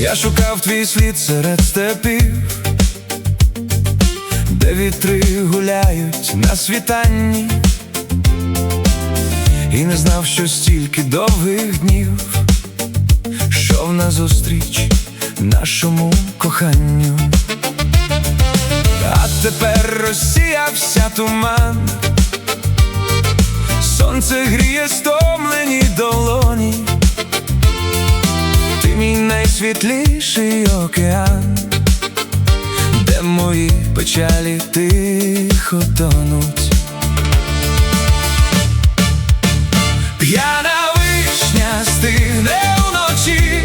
Я шукав твій слід серед степів, де вітри гуляють на світанні, і не знав, що стільки довгих днів йшов назустріч нашому коханню. А тепер розсіявся туман, сонце гріє стомлені долоні, ти мій найсвітліший океан, де мої печалі тихо тонуть. П'яна вишня стигне вночі,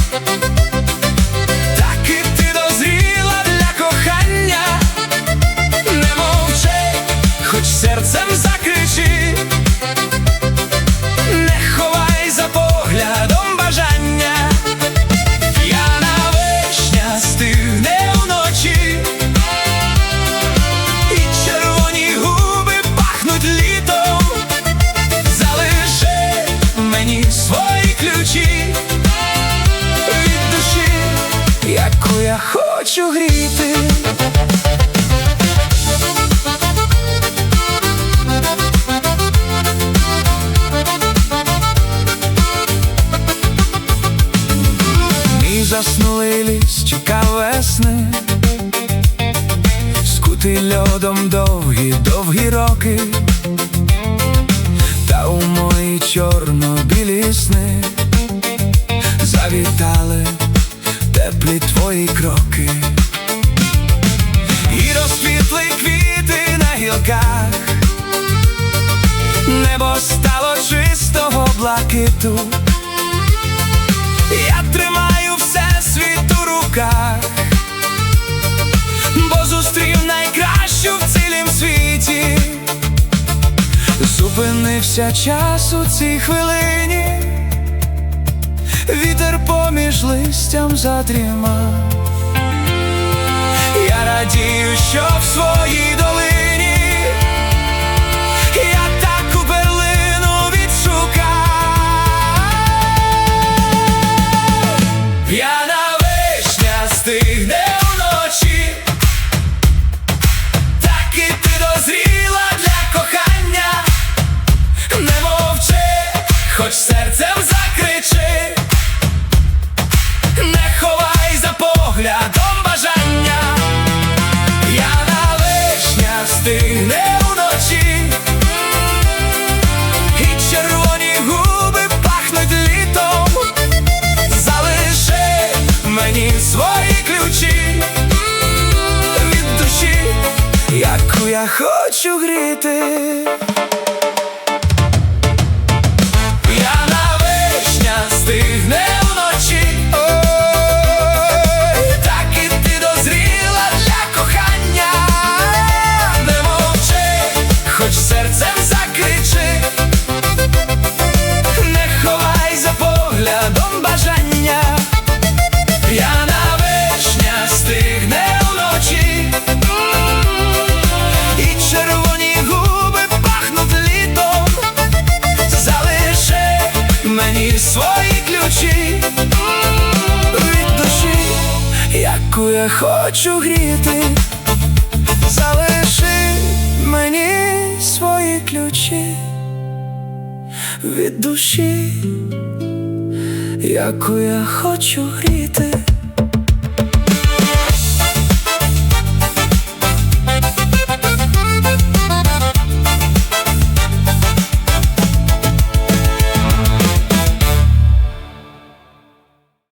так і ти дозріла для кохання. Не мовчи, хоч серцем закричи, не ховай за поглядом бажання. П'яна вишня стигне вночі, і червоні губи пахнуть літом. Залиши мені свої ключі від душі, яку я хочу гріти. Мій заснулий ліс чекав весни, скутий льодом довгі роки, та у мої чорно-білі сни завітали теплі твої кроки. І розквітли квіти на гілках, небо стало чистого блакиту. Я тримаю всесвіт у руках, бо зустрів найкращу в цілім світі. Зупинився час у цій хвилині, вітер поміж листям задрімав. Я радію, що в своїй долині я таку перлину відшукав. П'яна вишня стигне вночі, так і ти дозріла для кохання. Не мовчи, хоч серцем закричи, не ховай за поглядом бажання. П'яна вишня стигне вночі, і червоні губи пахнуть літом. Залиши мені свої ключі від душі, яку я хочу гріти. П'яна вишня стигне вночі, так і ти дозріла для кохання. Не мовчи, хоч серцем закричи, не ховай за поглядом бажання. П'яна вишня стигне вночі, і червоні губи пахнуть літом. Залиши мені свої ключі від душі, яку я хочу гріти. Залиши мені свої ключі від душі, яку я хочу гріти.